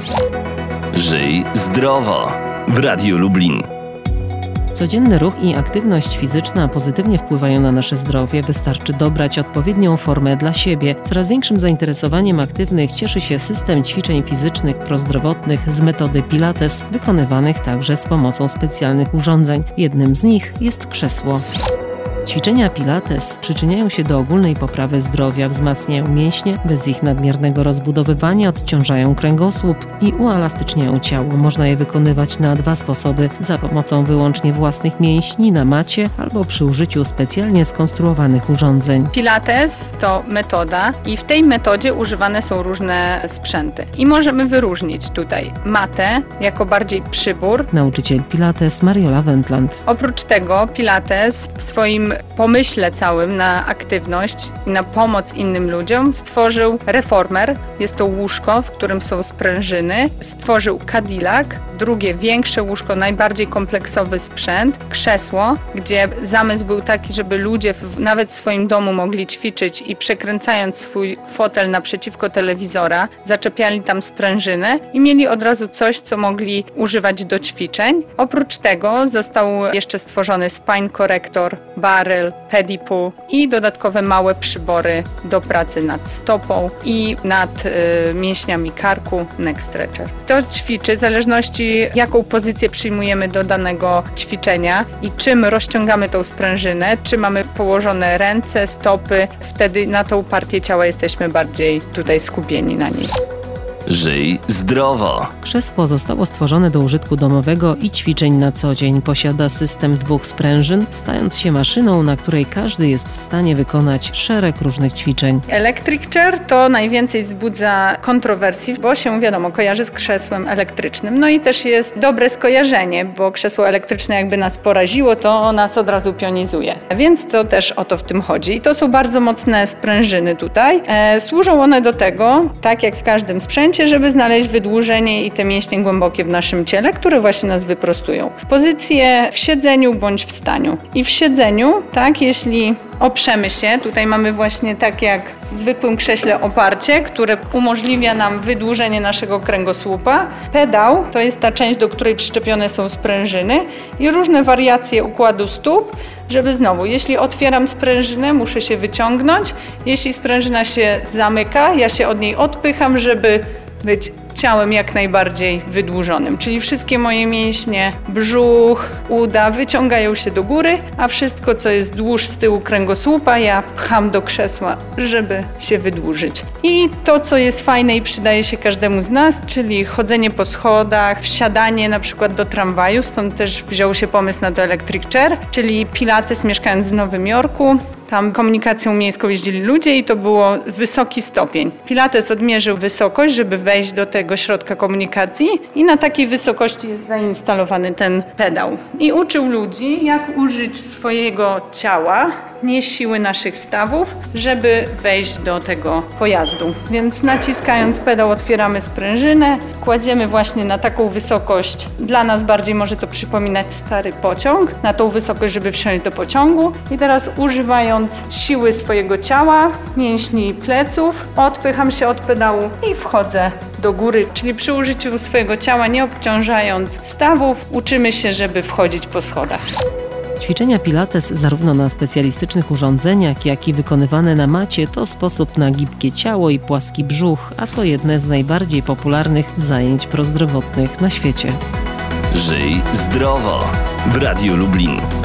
Żyj zdrowo w Radiu Lublin. Codzienny ruch i aktywność fizyczna pozytywnie wpływają na nasze zdrowie. Wystarczy dobrać odpowiednią formę dla siebie. Coraz większym zainteresowaniem aktywnych cieszy się system ćwiczeń fizycznych prozdrowotnych z metody Pilates, wykonywanych także z pomocą specjalnych urządzeń. Jednym z nich jest krzesło. Ćwiczenia Pilates przyczyniają się do ogólnej poprawy zdrowia, wzmacniają mięśnie, bez ich nadmiernego rozbudowywania odciążają kręgosłup i uelastyczniają ciało. Można je wykonywać na 2 sposoby: za pomocą wyłącznie własnych mięśni na macie albo przy użyciu specjalnie skonstruowanych urządzeń. Pilates to metoda i w tej metodzie używane są różne sprzęty. I możemy wyróżnić tutaj matę jako bardziej przybór. Nauczyciel Pilates Mariola Wendland. Oprócz tego Pilates w swoim pomyśle całym na aktywność i na pomoc innym ludziom stworzył reformer. Jest to łóżko, w którym są sprężyny. Stworzył Cadillac, drugie większe łóżko, najbardziej kompleksowy sprzęt. Krzesło, gdzie zamysł był taki, żeby ludzie nawet w swoim domu mogli ćwiczyć i przekręcając swój fotel naprzeciwko telewizora, zaczepiali tam sprężynę i mieli od razu coś, co mogli używać do ćwiczeń. Oprócz tego został jeszcze stworzony spine corrector, barrel, pedipool i dodatkowe małe przybory do pracy nad stopą i nad mięśniami karku, neck stretcher. To ćwiczy w zależności jaką pozycję przyjmujemy do danego ćwiczenia i czym rozciągamy tą sprężynę, czy mamy położone ręce, stopy, wtedy na tą partię ciała jesteśmy bardziej tutaj skupieni na niej. Żyj zdrowo. Krzesło zostało stworzone do użytku domowego i ćwiczeń na co dzień. Posiada system 2 sprężyn, stając się maszyną, na której każdy jest w stanie wykonać szereg różnych ćwiczeń. Electric chair to najwięcej wzbudza kontrowersji, bo się wiadomo kojarzy z krzesłem elektrycznym. No i też jest dobre skojarzenie, bo krzesło elektryczne jakby nas poraziło, to nas od razu pionizuje. Więc to też o to w tym chodzi. I to są bardzo mocne sprężyny tutaj. Służą one do tego, tak jak w każdym sprzęcie, żeby znaleźć wydłużenie i te mięśnie głębokie w naszym ciele, które właśnie nas wyprostują. Pozycje w siedzeniu bądź w staniu. I w siedzeniu, tak, jeśli oprzemy się, tutaj mamy właśnie tak jak w zwykłym krześle oparcie, które umożliwia nam wydłużenie naszego kręgosłupa. Pedał to jest ta część, do której przyczepione są sprężyny i różne wariacje układu stóp, żeby znowu, jeśli otwieram sprężynę, muszę się wyciągnąć. Jeśli sprężyna się zamyka, ja się od niej odpycham, żeby być ciałem jak najbardziej wydłużonym. Czyli wszystkie moje mięśnie, brzuch, uda wyciągają się do góry, a wszystko, co jest wzdłuż z tyłu kręgosłupa, ja pcham do krzesła, żeby się wydłużyć. I to, co jest fajne i przydaje się każdemu z nas, czyli chodzenie po schodach, wsiadanie na przykład do tramwaju, stąd też wziął się pomysł na to electric chair, czyli Pilates mieszkając w Nowym Jorku. Tam komunikacją miejską jeździli ludzie i to było wysoki stopień. Pilates odmierzył wysokość, żeby wejść do tego środka komunikacji i na takiej wysokości jest zainstalowany ten pedał. I uczył ludzi, jak użyć swojego ciała, nie siły naszych stawów, żeby wejść do tego pojazdu. Więc naciskając pedał otwieramy sprężynę, kładziemy właśnie na taką wysokość, dla nas bardziej może to przypominać stary pociąg, na tą wysokość, żeby wsiąść do pociągu i teraz używając siły swojego ciała, mięśni pleców, odpycham się od pedału i wchodzę do góry, czyli przy użyciu swojego ciała, nie obciążając stawów, uczymy się, żeby wchodzić po schodach. Ćwiczenia Pilates zarówno na specjalistycznych urządzeniach, jak i wykonywane na macie to sposób na gibkie ciało i płaski brzuch, a to jedne z najbardziej popularnych zajęć prozdrowotnych na świecie. Żyj zdrowo w Radiu Lublin.